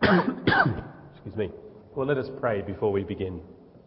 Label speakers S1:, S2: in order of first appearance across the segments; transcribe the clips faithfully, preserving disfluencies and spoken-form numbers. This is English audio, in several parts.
S1: Excuse me. Well, let us pray before we begin.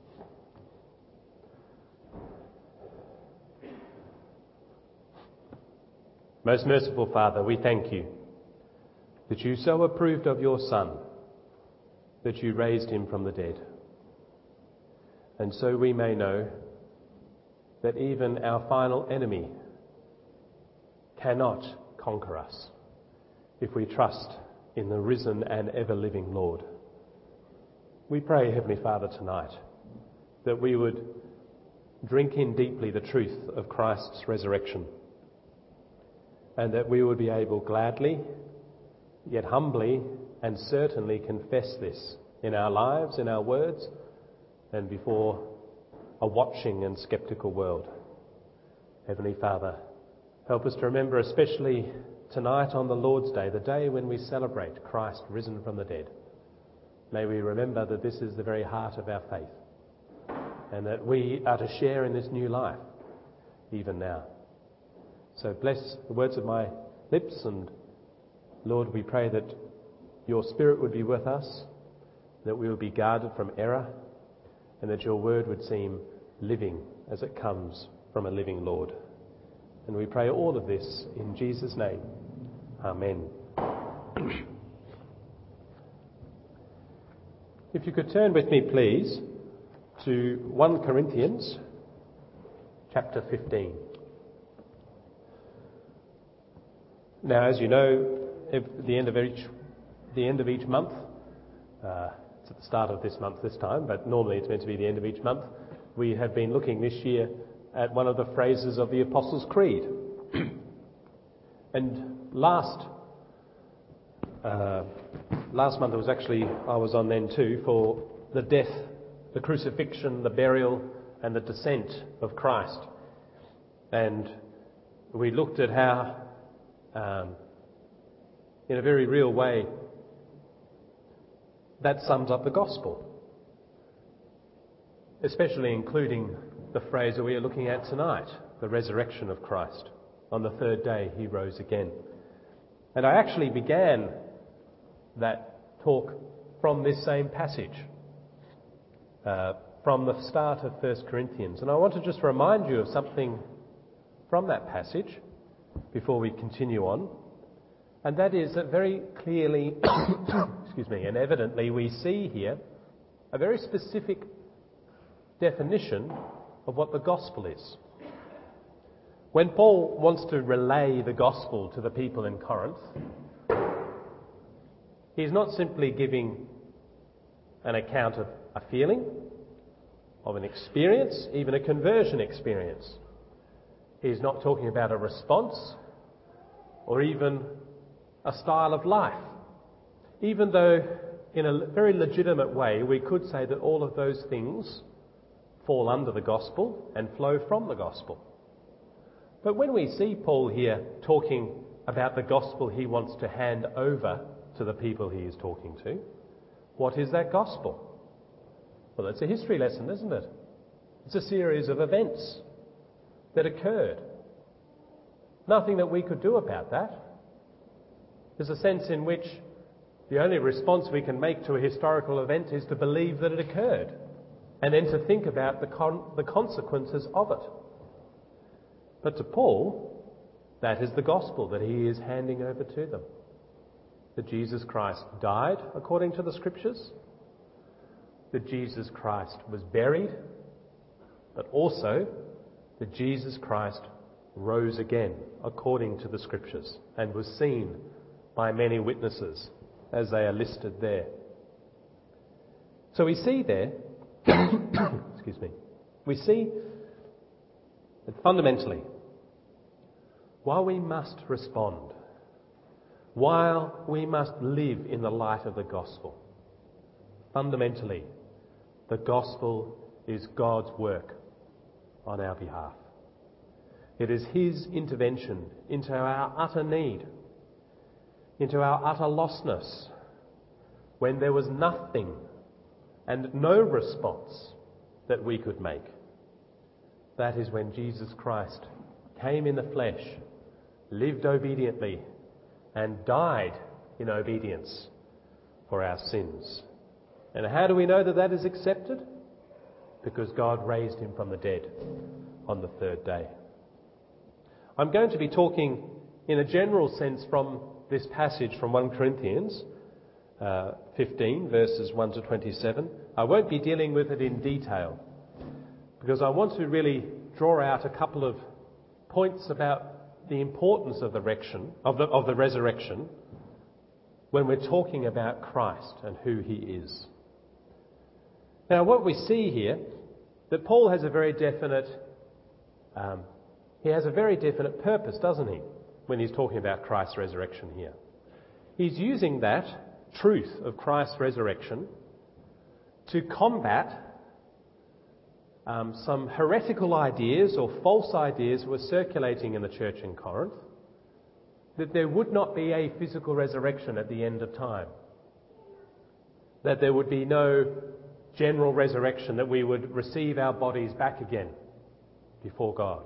S1: Most merciful Father, we thank you that you so approved of your Son, that you raised him from the dead. And so we may know that even our final enemy cannot conquer us if we trust in the risen and ever-living Lord. We pray, Heavenly Father, tonight that we would drink in deeply the truth of Christ's resurrection, and that we would be able gladly, yet humbly and certainly confess this in our lives, in our words, and before a watching and sceptical world. Heavenly Father, help us to remember, especially tonight on the Lord's Day, the day when we celebrate Christ risen from the dead. May we remember that this is the very heart of our faith, and that we are to share in this new life, even now. So bless the words of my lips, and Lord, we pray that your Spirit would be with us, that we would be guarded from error, and that your word would seem living as it comes from a living Lord. And we pray all of this in Jesus' name. Amen. If you could turn with me, please, to First Corinthians chapter fifteen. Now, as you know, at the end of each, the end of each month, uh, it's at the start of this month this time, but normally it's meant to be the end of each month, we have been looking this year at one of the phrases of the Apostles' Creed. And last uh, last month it was actually, I was on then too, for the death, the crucifixion, the burial and the descent of Christ. And we looked at how Um, in a very real way, that sums up the gospel, especially including the phrase that we are looking at tonight, the resurrection of Christ. On the third day he rose again. And I actually began that talk from this same passage, uh, from the start of First Corinthians. And I want to just remind you of something from that passage before we continue on, and that is that very clearly, excuse me, and evidently we see here a very specific definition of what the gospel is. When Paul wants to relay the gospel to the people in Corinth, he's not simply giving an account of a feeling, of an experience, even a conversion experience. He's not talking about a response or even a style of life, even though in a very legitimate way we could say that all of those things fall under the gospel and flow from the gospel. But when we see Paul here talking about the gospel he wants to hand over to the people he is talking to, what is that gospel? Well, it's a history lesson, isn't it? It's a series of events that occurred. Nothing that we could do about that. There's a sense in which the only response we can make to a historical event is to believe that it occurred, and then to think about the, con- the consequences of it. But to Paul, that is the gospel that he is handing over to them. That Jesus Christ died according to the Scriptures, that Jesus Christ was buried, but also that Jesus Christ rose again according to the Scriptures and was seen by many witnesses as they are listed there. So we see there, excuse me, we see that fundamentally, while we must respond, while we must live in the light of the gospel, fundamentally, the gospel is God's work on our behalf. It is his intervention into our utter need, into our utter lostness, when there was nothing and no response that we could make. That is when Jesus Christ came in the flesh, lived obediently, and died in obedience for our sins. And how do we know that that is accepted? Because God raised him from the dead on the third day. I'm going to be talking in a general sense from this passage from First Corinthians uh, fifteen, verses one to twenty-seven. I won't be dealing with it in detail because I want to really draw out a couple of points about the importance of the resurrection, of the, of the resurrection when we're talking about Christ and who he is. Now, what we see here, that Paul has a very definite, um, he has a very definite purpose, doesn't he, when he's talking about Christ's resurrection here. He's using that truth of Christ's resurrection to combat um, some heretical ideas or false ideas that were circulating in the church in Corinth, that there would not be a physical resurrection at the end of time, that there would be no general resurrection, that we would receive our bodies back again before God.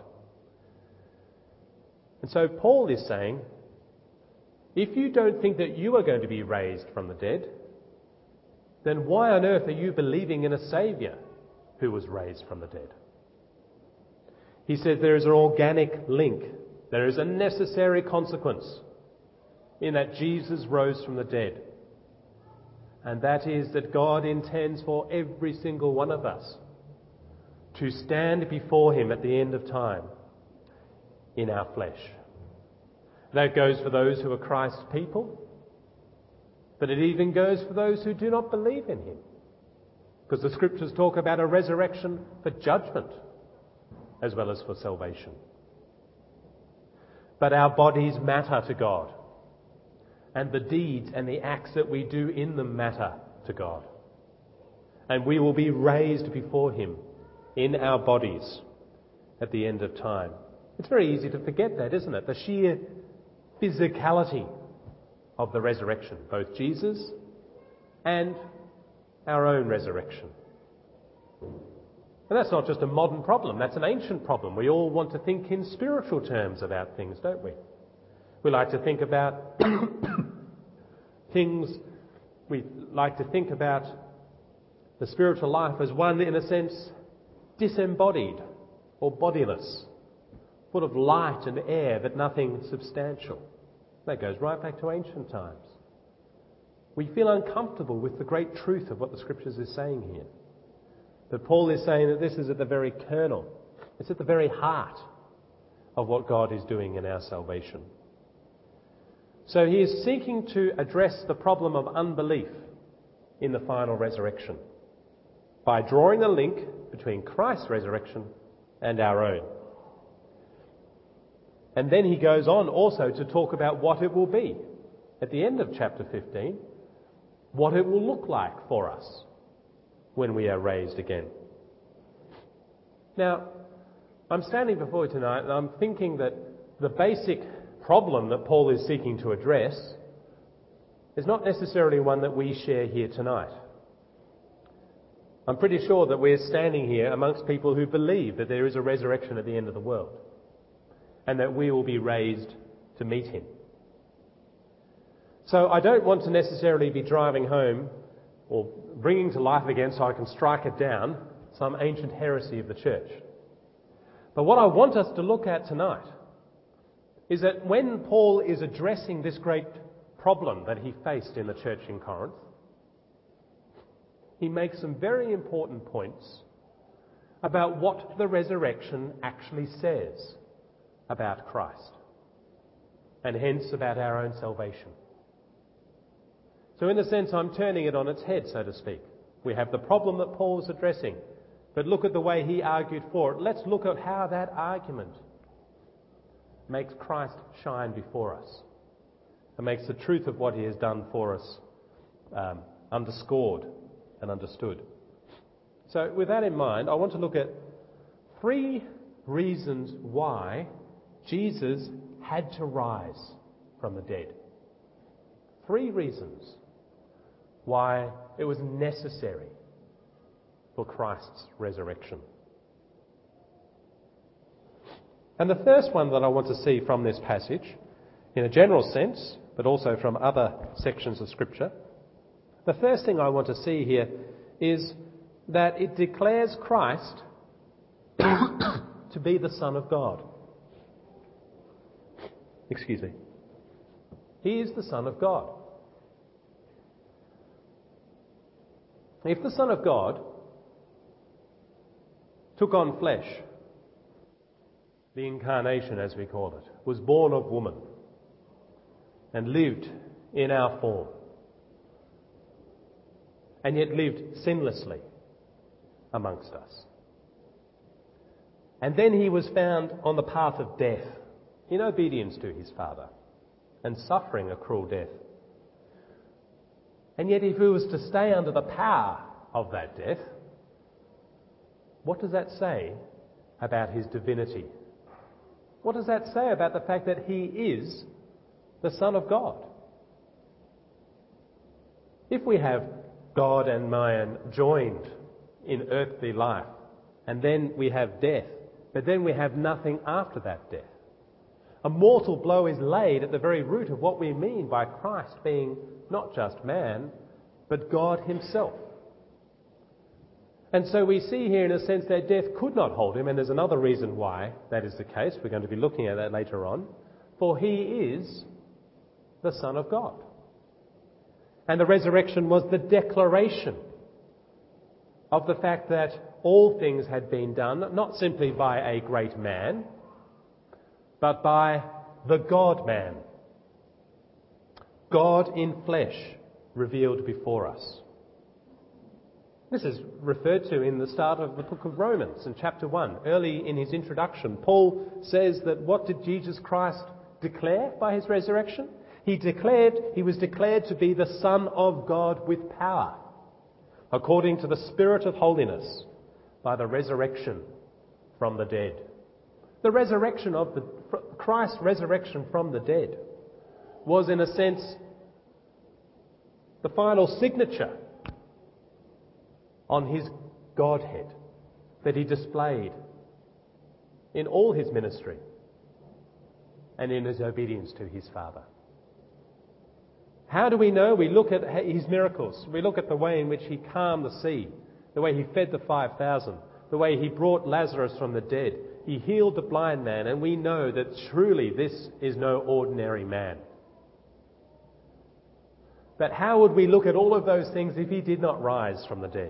S1: And so Paul is saying, if you don't think that you are going to be raised from the dead, then why on earth are you believing in a Saviour who was raised from the dead? He says there is an organic link. There is a necessary consequence in that Jesus rose from the dead. And that is that God intends for every single one of us to stand before him at the end of time in our flesh. That goes for those who are Christ's people, but it even goes for those who do not believe in him. Because the scriptures talk about a resurrection for judgment as well as for salvation. But our bodies matter to God. And the deeds and the acts that we do in them matter to God. And we will be raised before him in our bodies at the end of time. It's very easy to forget that, isn't it? The sheer physicality of the resurrection, both Jesus and our own resurrection. And that's not just a modern problem, that's an ancient problem. We all want to think in spiritual terms about things, don't we? We like to think about things, we like to think about the spiritual life as one, in a sense, disembodied or bodiless, full of light and air, but nothing substantial. That goes right back to ancient times. We feel uncomfortable with the great truth of what the Scriptures is saying here. But Paul is saying that this is at the very kernel, it's at the very heart of what God is doing in our salvation. So he is seeking to address the problem of unbelief in the final resurrection by drawing a link between Christ's resurrection and our own. And then he goes on also to talk about what it will be at the end of chapter fifteen, what it will look like for us when we are raised again. Now, I'm standing before you tonight and I'm thinking that the basic problem that Paul is seeking to address is not necessarily one that we share here tonight. I'm pretty sure that we're standing here amongst people who believe that there is a resurrection at the end of the world and that we will be raised to meet him. So I don't want to necessarily be driving home or bringing to life again so I can strike it down some ancient heresy of the church. But what I want us to look at tonight is that when Paul is addressing this great problem that he faced in the church in Corinth, he makes some very important points about what the resurrection actually says about Christ, and hence about our own salvation. So in a sense, I'm turning it on its head, so to speak. We have the problem that Paul is addressing, but look at the way he argued for it. Let's look at how that argument makes Christ shine before us and makes the truth of what he has done for us um, underscored and understood. So with that in mind, I want to look at three reasons why Jesus had to rise from the dead. Three reasons why it was necessary for Christ's resurrection. And the first one that I want to see from this passage, in a general sense, but also from other sections of Scripture, The first thing I want to see here is that it declares Christ to be the Son of God. Excuse me. He is the Son of God. If the Son of God took on flesh, the incarnation as we call it, was born of woman and lived in our form, and yet lived sinlessly amongst us. And then he was found on the path of death in obedience to his Father and suffering a cruel death. And yet if he was to stay under the power of that death, what does that say about his divinity? What does that say about the fact that he is the Son of God? If we have God and man joined in earthly life, and then we have death, but then we have nothing after that death, a mortal blow is laid at the very root of what we mean by Christ being not just man, but God himself. And so we see here in a sense that death could not hold him, and there's another reason why that is the case. We're going to be looking at that later on. For he is the Son of God. And the resurrection was the declaration of the fact that all things had been done, not simply by a great man, but by the God-man. God in flesh revealed before us. This is referred to in the start of the book of Romans in chapter one. Early in his introduction, Paul says that what did Jesus Christ declare by his resurrection? He declared, he was declared to be the Son of God with power, according to the Spirit of holiness, by the resurrection from the dead. The resurrection of the, Christ's resurrection from the dead was in a sense the final signature on his Godhead that he displayed in all his ministry and in his obedience to his Father. How do we know? We look at his miracles. We look at the way in which he calmed the sea, the way he fed the five thousand, the way he brought Lazarus from the dead. He healed the blind man, and we know that truly this is no ordinary man. But how would we look at all of those things if he did not rise from the dead?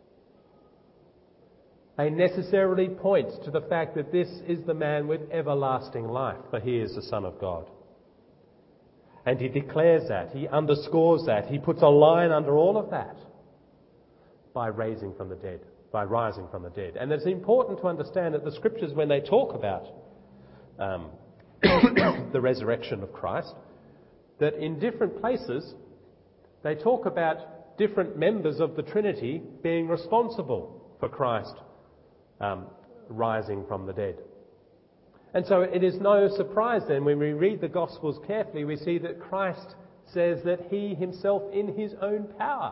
S1: They necessarily point to the fact that this is the man with everlasting life, for he is the Son of God. And he declares that, he underscores that, he puts a line under all of that by raising from the dead, by rising from the dead. And it's important to understand that the scriptures, when they talk about um, the resurrection of Christ, that in different places they talk about different members of the Trinity being responsible for Christ um, rising from the dead. And so it is no surprise then when we read the Gospels carefully, we see that Christ says that he himself in his own power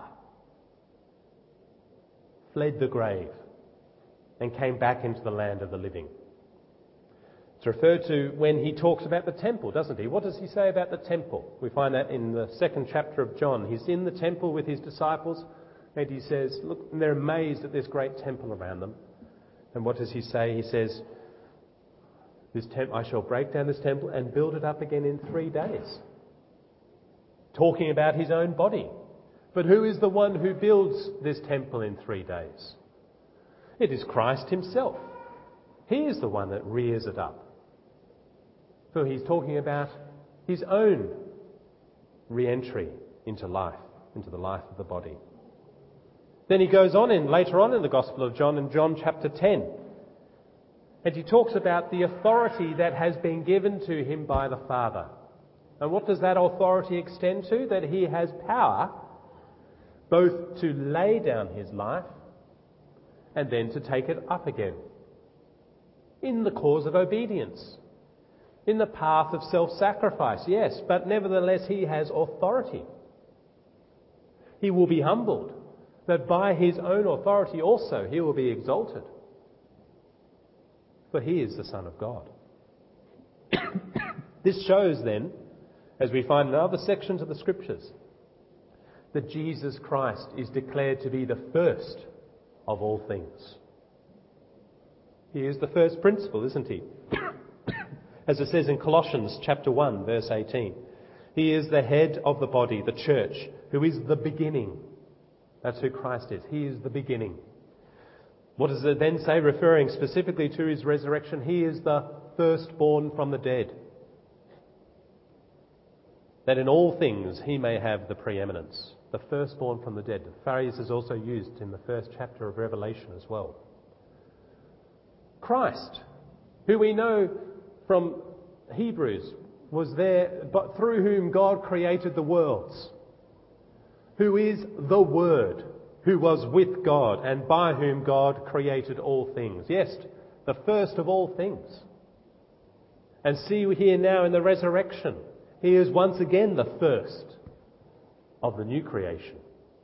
S1: fled the grave and came back into the land of the living. It's referred to when he talks about the temple, doesn't he? What does he say about the temple? We find that in the second chapter of John. He's in the temple with his disciples and he says, look, and they're amazed at this great temple around them. And what does he say? He says, This temp- I shall break down this temple and build it up again in three days. Talking about his own body. But who is the one who builds this temple in three days? It is Christ himself. He is the one that rears it up. So he's talking about his own re-entry into life, into the life of the body. Then he goes on in later on in the Gospel of John, in John chapter ten. And he talks about the authority that has been given to him by the Father. And what does that authority extend to? That he has power both to lay down his life and then to take it up again. In the cause of obedience. In the path of self-sacrifice, yes, but nevertheless he has authority. He will be humbled, but by his own authority also he will be exalted. For he is the Son of God. This shows then, as we find in other sections of the Scriptures, that Jesus Christ is declared to be the first of all things. He is the first principle, isn't he? As it says in Colossians chapter one, verse eighteen. He is the head of the body, the church, who is the beginning. That's who Christ is. He is the beginning. What does it then say, referring specifically to his resurrection? He is the firstborn from the dead, that in all things he may have the preeminence. The firstborn from the dead. The phrase is also used in the first chapter of Revelation as well. Christ, who we know from Hebrews was there, but through whom God created the worlds, who is the Word, who was with God and by whom God created all things. Yes, the first of all things. And see here now in the resurrection, he is once again the first of the new creation.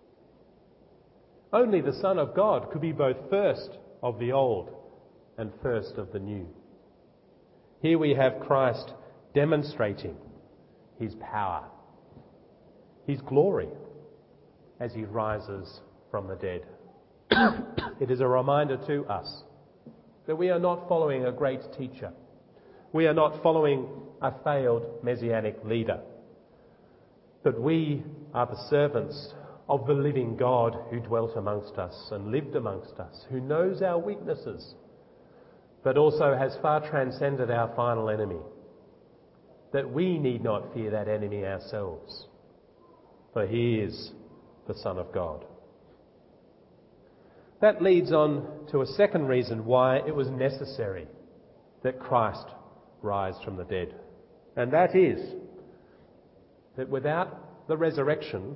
S1: Only the Son of God could be both first of the old and first of the new. Here we have Christ demonstrating his power, his glory, as he rises from the dead. It is a reminder to us that we are not following a great teacher. We are not following a failed messianic leader. But we are the servants of the living God who dwelt amongst us and lived amongst us, who knows our weaknesses, but also has far transcended our final enemy, that we need not fear that enemy ourselves, for he is the Son of God. That leads on to a second reason why it was necessary that Christ rise from the dead, and that is that without the resurrection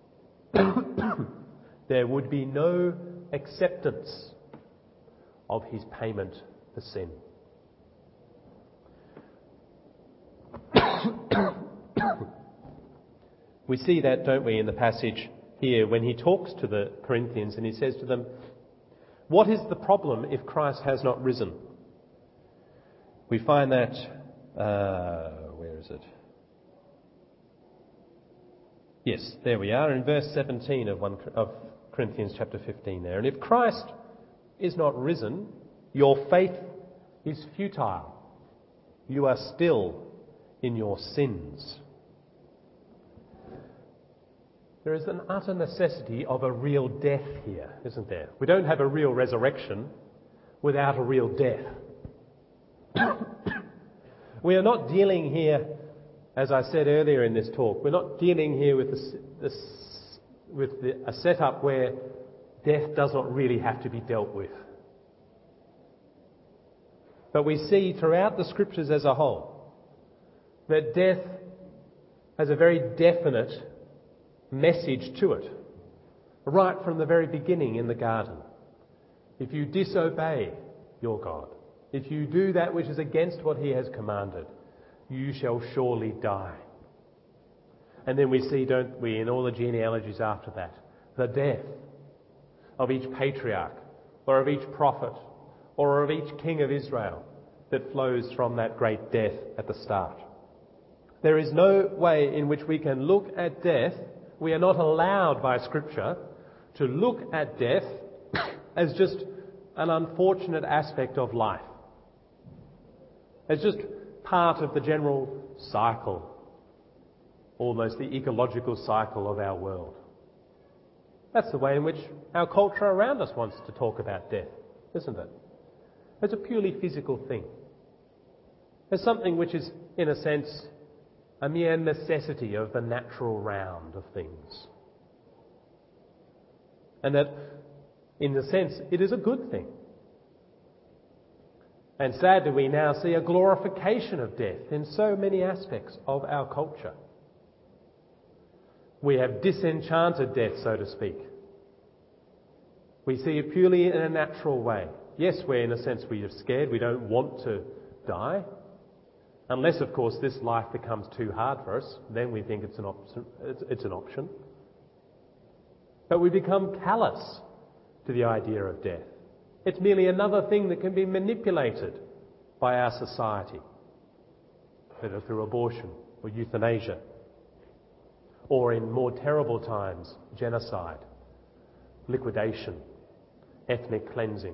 S1: there would be no acceptance of his payment for sin. We see that, don't we, in the passage here when he talks to the Corinthians and he says to them, what is the problem if Christ has not risen? We find that, uh, where is it? Yes, there we are, in verse seventeen of, one, of Corinthians chapter fifteen there. And if Christ is not risen, your faith is futile. You are still in your sins. There is an utter necessity of a real death here, isn't there? We don't have a real resurrection without a real death. We are not dealing here, as I said earlier in this talk, we're not dealing here with, this, this, with the, a setup where death does not really have to be dealt with. But we see throughout the Scriptures as a whole that death has a very definite message to it, right from the very beginning in the garden. If you disobey your God, if you do that which is against what he has commanded, you shall surely die. And then we see, don't we, in all the genealogies after that, the death of each patriarch, or of each prophet, or of each king of Israel that flows from that great death at the start. There is no way in which we can look at death. We are not allowed by Scripture to look at death as just an unfortunate aspect of life, as just part of the general cycle, almost the ecological cycle of our world. That's the way in which our culture around us wants to talk about death, isn't it? It's a purely physical thing. It's something which is, in a sense, a mere necessity of the natural round of things. And that, in a sense, it is a good thing. And sadly, we now see a glorification of death in so many aspects of our culture. We have disenchanted death, so to speak. We see it purely in a natural way. Yes, we're in a sense we are scared, we don't want to die. Unless, of course, this life becomes too hard for us, then we think it's an, op- it's, it's an option. But we become callous to the idea of death. It's merely another thing that can be manipulated by our society, whether through abortion or euthanasia, or in more terrible times, genocide, liquidation, ethnic cleansing.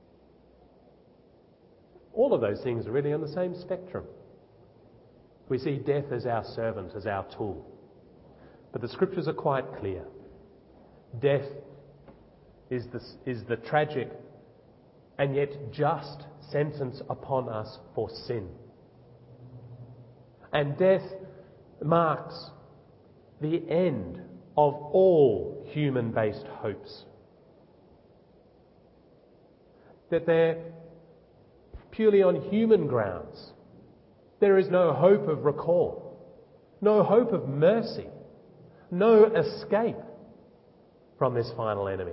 S1: All of those things are really on the same spectrum. We see death as our servant, as our tool. But the scriptures are quite clear. Death is the, is the tragic and yet just sentence upon us for sin. And death marks the end of all human-based hopes. That they're purely on human grounds. There is no hope of recall, no hope of mercy, no escape from this final enemy.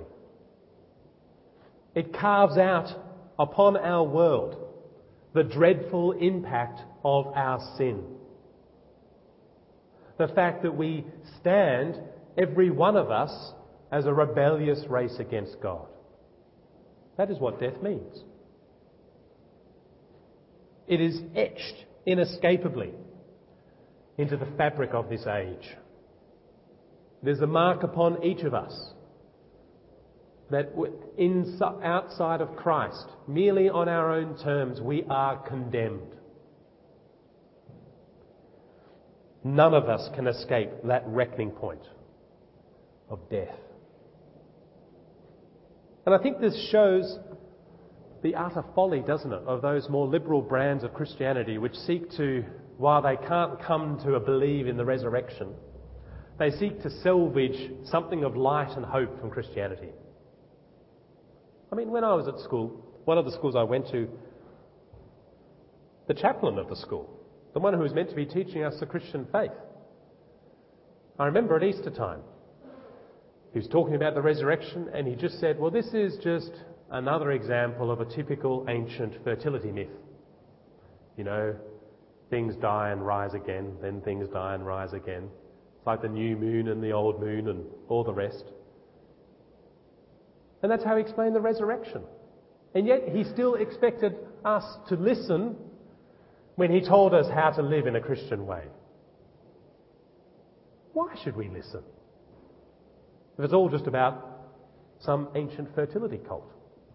S1: It carves out upon our world the dreadful impact of our sin. The fact that we stand, every one of us, as a rebellious race against God. That is what death means. It is etched inescapably into the fabric of this age. There's a mark upon each of us that in, outside of Christ, merely on our own terms, we are condemned. None of us can escape that reckoning point of death. And I think this shows the utter folly, doesn't it, of those more liberal brands of Christianity which seek to, while they can't come to a believe in the resurrection, they seek to salvage something of light and hope from Christianity. I mean, when I was at school, one of the schools I went to, the chaplain of the school, the one who was meant to be teaching us the Christian faith, I remember at Easter time, he was talking about the resurrection and he just said, well, this is just another example of a typical ancient fertility myth. You know, things die and rise again, then things die and rise again. It's like the new moon and the old moon and all the rest. And that's how he explained the resurrection. And yet he still expected us to listen when he told us how to live in a Christian way. Why should we listen? If it's all just about some ancient fertility cult.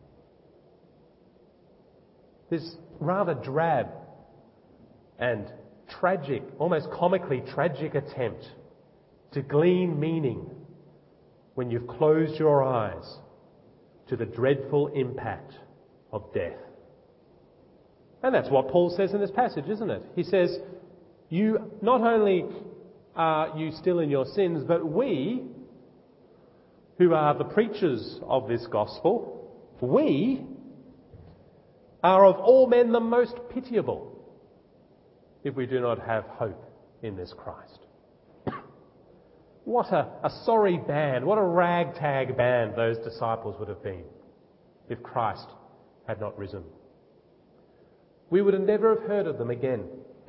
S1: This rather drab and tragic, almost comically tragic attempt to glean meaning when you've closed your eyes to the dreadful impact of death. And that's what Paul says in this passage, isn't it? He says, you not only are you still in your sins, but we, who are the preachers of this gospel, we are of all men the most pitiable if we do not have hope in this Christ. What a, a sorry band, what a ragtag band those disciples would have been if Christ had not risen. We would have never have heard of them again.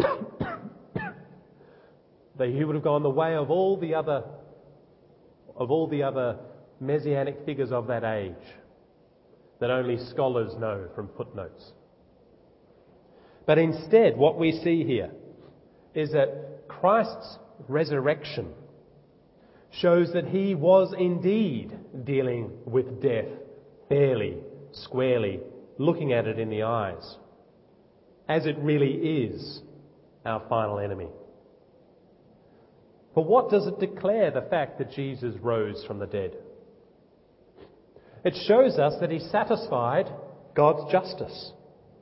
S1: They, he would have gone the way of all the other of all the other messianic figures of that age that only scholars know from footnotes. But instead, what we see here is that Christ's resurrection shows that he was indeed dealing with death fairly, squarely, looking at it in the eyes, as it really is our final enemy. But what does it declare, the fact that Jesus rose from the dead? It shows us that he satisfied God's justice.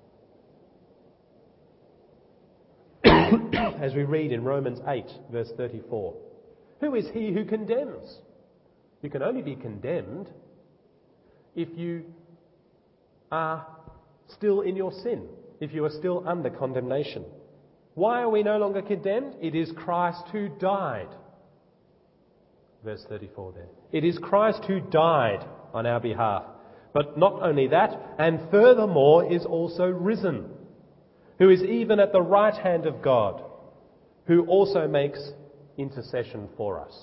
S1: As we read in Romans eight, verse thirty-four. Who is he who condemns? You can only be condemned if you are still in your sin, if you are still under condemnation. Why are we no longer condemned? It is Christ who died. Verse thirty-four there. It is Christ who died on our behalf. But not only that, and furthermore is also risen, who is even at the right hand of God, who also makes intercession for us.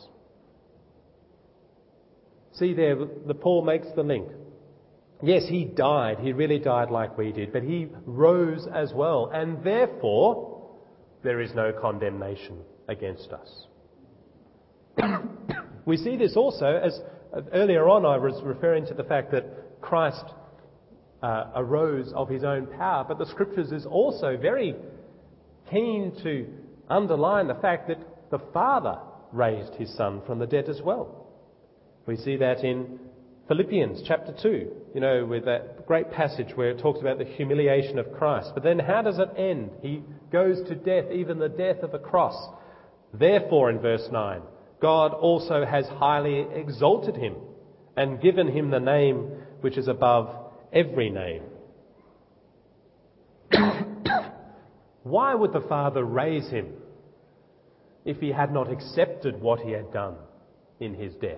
S1: See there, the Paul makes the link. Yes, he died, he really died like we did, but he rose as well, and therefore there is no condemnation against us. We see this also as uh, earlier on I was referring to the fact that Christ uh, arose of his own power, but the Scriptures is also very keen to underline the fact that the Father raised his Son from the dead as well. We see that in Philippians chapter two, you know, with that great passage where it talks about the humiliation of Christ. But then how does it end? He goes to death, even the death of a cross. Therefore, in verse nine, God also has highly exalted him and given him the name which is above every name. Why would the Father raise him if he had not accepted what he had done in his death?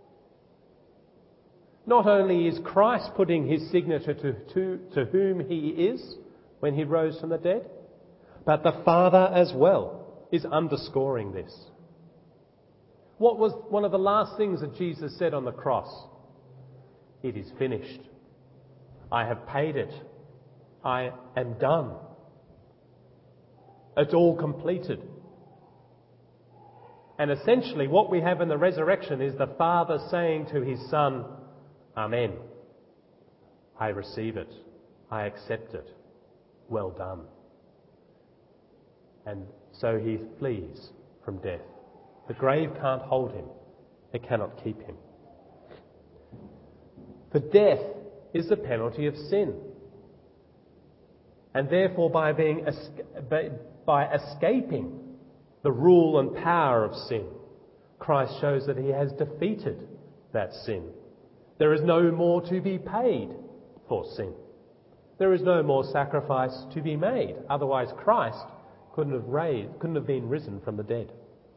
S1: Not only is Christ putting his signature to, to, to whom he is when he rose from the dead, but the Father as well is underscoring this. What was one of the last things that Jesus said on the cross? It is finished. I have paid it. I am done. It's all completed. And essentially what we have in the resurrection is the Father saying to his Son, Amen. I receive it. I accept it. Well done. And so he flees from death. The grave can't hold him. It cannot keep him. For death is the penalty of sin. And therefore by being by escaping the rule and power of sin, Christ shows that he has defeated that sin. There is no more to be paid for sin. There is no more sacrifice to be made. Otherwise Christ couldn't have raised, couldn't have been risen from the dead.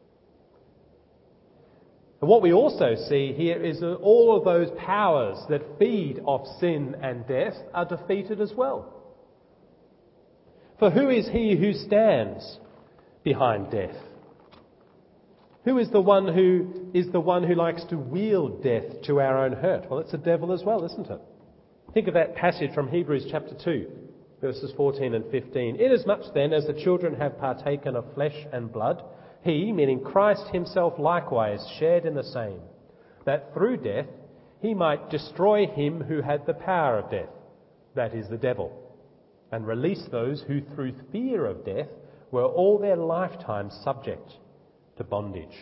S1: And what we also see here is that all of those powers that feed off sin and death are defeated as well. For who is he who stands behind death? Who is the one who is the one who likes to wield death to our own hurt? Well, it's the devil as well, isn't it? Think of that passage from Hebrews chapter two, verses fourteen and fifteen. Inasmuch then as the children have partaken of flesh and blood, he, meaning Christ himself likewise, shared in the same, that through death he might destroy him who had the power of death, that is the devil, and release those who through fear of death were all their lifetime subject to bondage.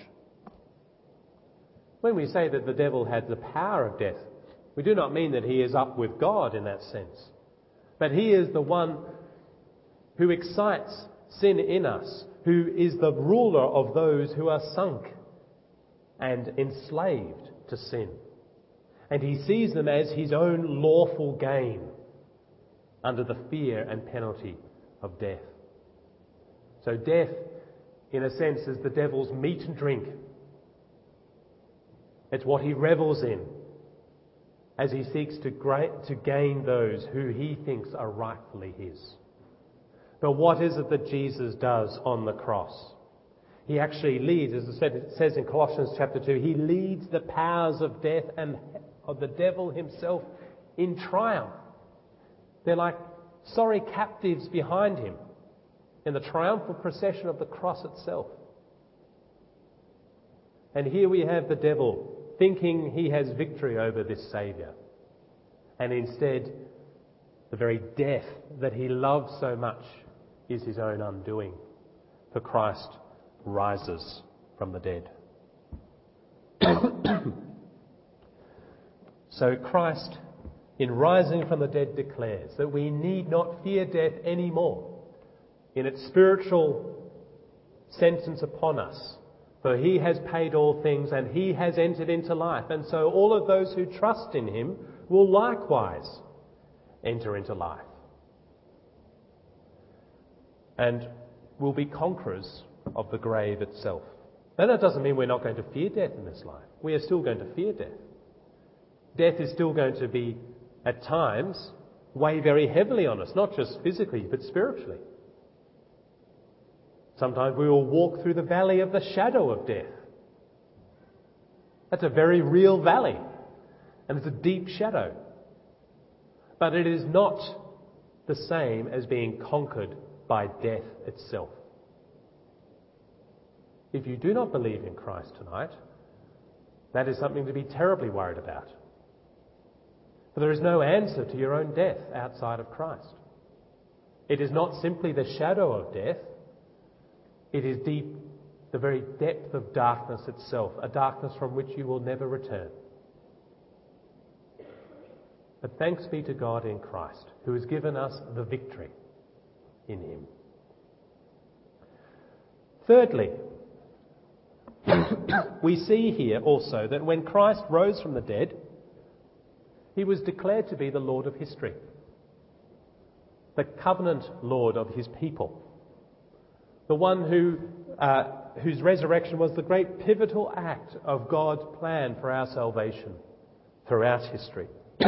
S1: When we say that the devil had the power of death, we do not mean that he is up with God in that sense, but he is the one who excites sin in us, who is the ruler of those who are sunk and enslaved to sin. And he sees them as his own lawful gain under the fear and penalty of death. So death, in a sense, is the devil's meat and drink. It's what he revels in as he seeks to, gra- to gain those who he thinks are rightfully his. But what is it that Jesus does on the cross? He actually leads, as it says in Colossians chapter two, he leads the powers of death and of the devil himself in triumph. They're like sorry captives behind him in the triumphal procession of the cross itself. And here we have the devil thinking he has victory over this Saviour. And instead, the very death that he loves so much is his own undoing. For Christ rises from the dead. So Christ, in rising from the dead, declares that we need not fear death anymore in its spiritual sentence upon us. For he has paid all things and he has entered into life. And so all of those who trust in him will likewise enter into life. And will be conquerors of the grave itself. Now that doesn't mean we're not going to fear death in this life. We are still going to fear death. Death is still going to be, at times, weigh very heavily on us, not just physically, but spiritually. Sometimes we will walk through the valley of the shadow of death. That's a very real valley, and it's a deep shadow. But it is not the same as being conquered by death itself. If you do not believe in Christ tonight, that is something to be terribly worried about. For there is no answer to your own death outside of Christ. It is not simply the shadow of death. It is deep, the very depth of darkness itself, a darkness from which you will never return. But thanks be to God in Christ, who has given us the victory in him. Thirdly, we see here also that when Christ rose from the dead, he was declared to be the Lord of history, the covenant Lord of his people, the one who, uh, whose resurrection was the great pivotal act of God's plan for our salvation throughout history.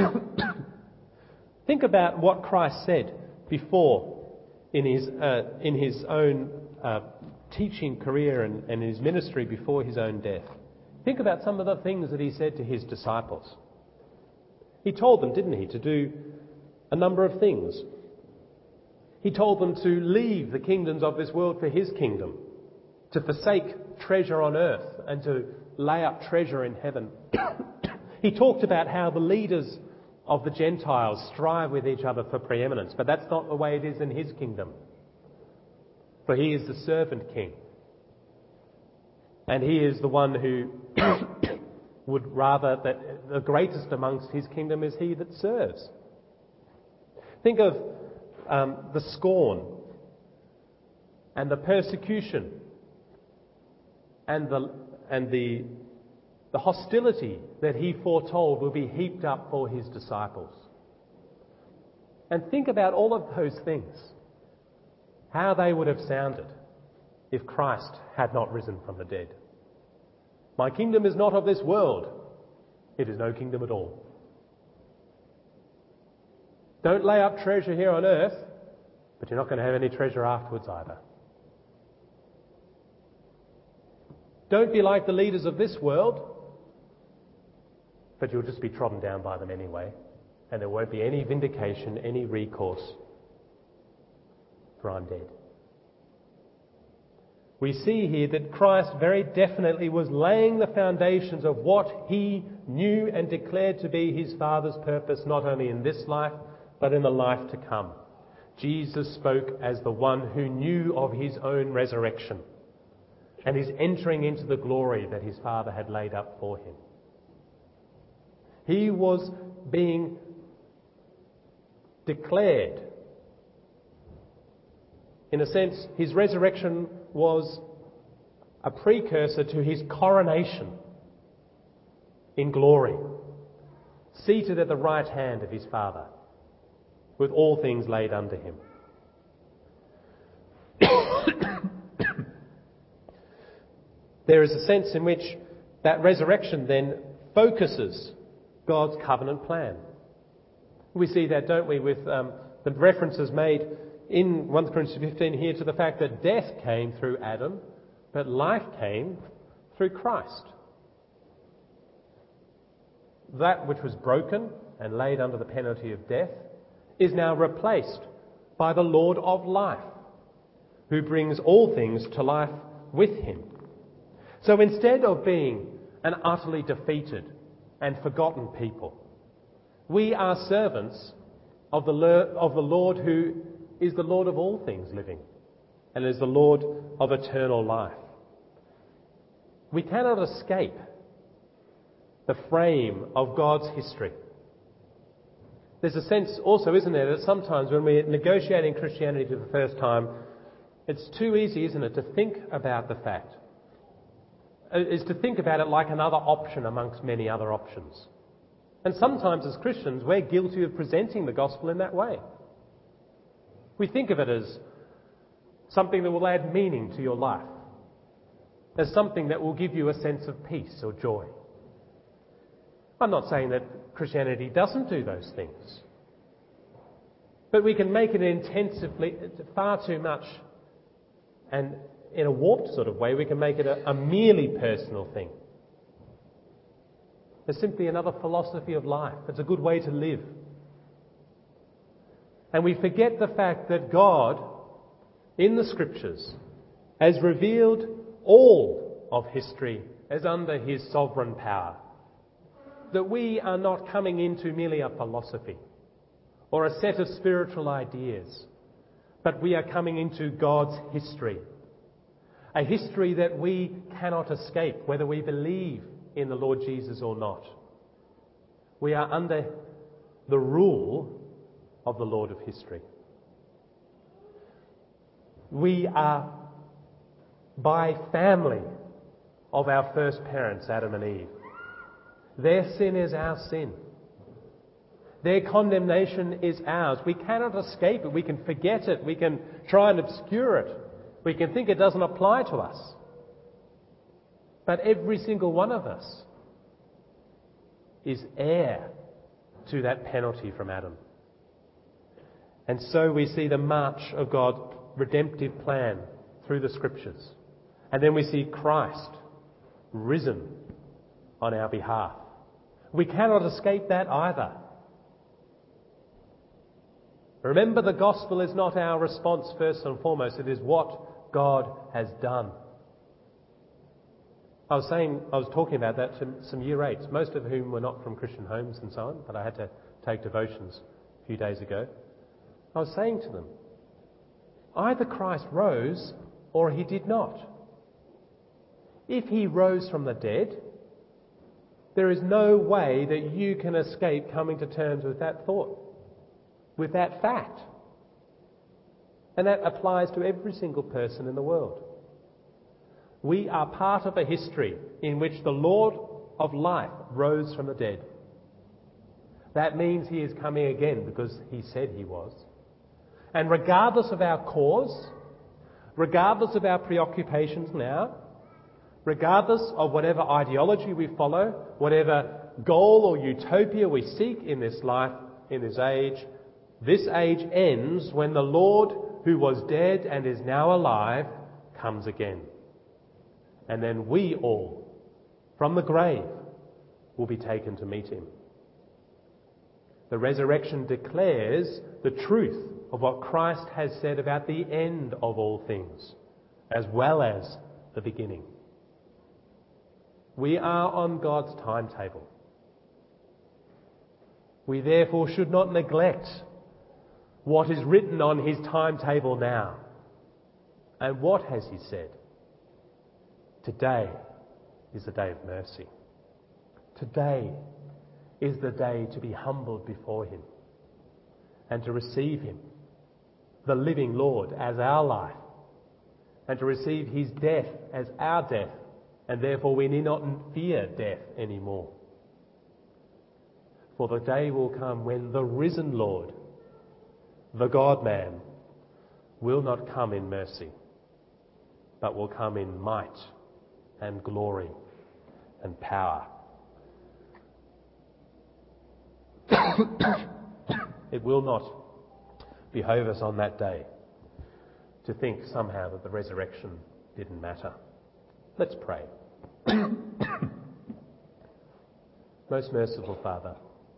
S1: Think about what Christ said before in his, uh, in his own uh, teaching career and, and his ministry before his own death. Think about some of the things that he said to his disciples. He told them, didn't he, to do a number of things. He told them to leave the kingdoms of this world for his kingdom, to forsake treasure on earth and to lay up treasure in heaven. He talked about how the leaders of the Gentiles strive with each other for preeminence, but that's not the way it is in his kingdom. For he is the servant king. And he is the one who would rather that the greatest amongst his kingdom is he that serves. Think of um, the scorn and the persecution and the and the the hostility that he foretold will be heaped up for his disciples. And think about all of those things, how they would have sounded if Christ had not risen from the dead. My kingdom is not of this world. It is no kingdom at all. Don't lay up treasure here on earth, but you're not going to have any treasure afterwards either. Don't be like the leaders of this world, but you'll just be trodden down by them anyway, and there won't be any vindication, any recourse, for I'm dead. We see here that Christ very definitely was laying the foundations of what he knew and declared to be his Father's purpose, not only in this life, but in the life to come. Jesus spoke as the one who knew of his own resurrection and is entering into the glory that his Father had laid up for him. He was being declared. In a sense, his resurrection was a precursor to his coronation in glory, seated at the right hand of his Father, with all things laid under him. There is a sense in which that resurrection then focuses God's covenant plan. We see that, don't we, with um, the references made in First Corinthians fifteen here to the fact that death came through Adam, but life came through Christ. That which was broken and laid under the penalty of death is now replaced by the Lord of life, who brings all things to life with him. So instead of being an utterly defeated and forgotten people, we are servants of the, of the Lord who is the Lord of all things living and is the Lord of eternal life. We cannot escape the frame of God's history. There's a sense also, isn't there, that sometimes when we're negotiating Christianity for the first time, it's too easy, isn't it, to think about the fact, is to think about it like another option amongst many other options. And sometimes as Christians, we're guilty of presenting the gospel in that way. We think of it as something that will add meaning to your life, as something that will give you a sense of peace or joy. I'm not saying that Christianity doesn't do those things, but we can make it intensively, far too much, and in a warped sort of way, we can make it a, a merely personal thing. It's simply another philosophy of life. It's a good way to live. And we forget the fact that God, in the Scriptures, has revealed all of history as under his sovereign power. That we are not coming into merely a philosophy or a set of spiritual ideas, but we are coming into God's history. A history that we cannot escape, whether we believe in the Lord Jesus or not. We are under the rule of the Lord of history. We are by family of our first parents, Adam and Eve. Their sin is our sin. Their condemnation is ours. We cannot escape it. We can forget it. We can try and obscure it. We can think it doesn't apply to us. But every single one of us is heir to that penalty from Adam. And so we see the march of God's redemptive plan through the Scriptures. And then we see Christ risen on our behalf. We cannot escape that either. Remember, the gospel is not our response first and foremost. It is what God has done. I was saying, I was talking about that to some year eights, most of whom were not from Christian homes and so on, but I had to take devotions a few days ago. I was saying to them, either Christ rose or he did not. If he rose from the dead, there is no way that you can escape coming to terms with that thought, with that fact. And that applies to every single person in the world. We are part of a history in which the Lord of life rose from the dead. That means he is coming again because he said he was. And regardless of our cause, regardless of our preoccupations now, regardless of whatever ideology we follow, whatever goal or utopia we seek in this life, in this age, this age ends when the Lord, who was dead and is now alive, comes again. And then we all, from the grave, will be taken to meet him. The resurrection declares the truth of what Christ has said about the end of all things, as well as the beginning. We are on God's timetable. We therefore should not neglect what is written on his timetable now. And what has he said? Today is the day of mercy. Today is the day to be humbled before him and to receive him, the living Lord, as our life, and to receive his death as our death, and therefore we need not fear death anymore. For the day will come when the risen Lord, the God-man, will not come in mercy, but will come in might and glory and power. It will not behove us on that day to think somehow that the resurrection didn't matter. Let's pray. Most merciful Father,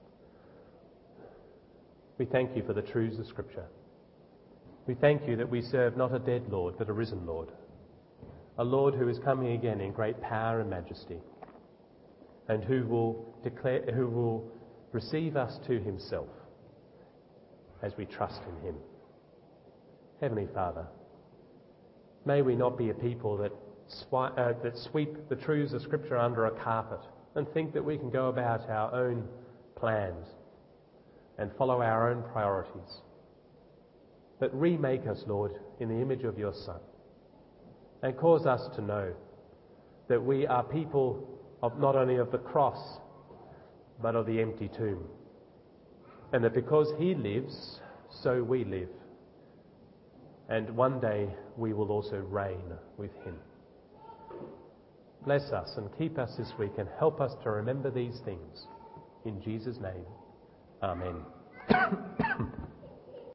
S1: we thank you for the truths of Scripture. We thank you that we serve not a dead Lord, but a risen Lord. A Lord who is coming again in great power and majesty, and who will declare, who will receive us to himself as we trust in him. Heavenly Father, may we not be a people that, swi- uh, that sweep the truths of Scripture under a carpet and think that we can go about our own plans and follow our own priorities. But remake us, Lord, in the image of your Son, and cause us to know that we are people of not only of the cross, but of the empty tomb. And that because he lives, so we live. And one day we will also reign with him. Bless us and keep us this week and help us to remember these things. In Jesus' name, amen.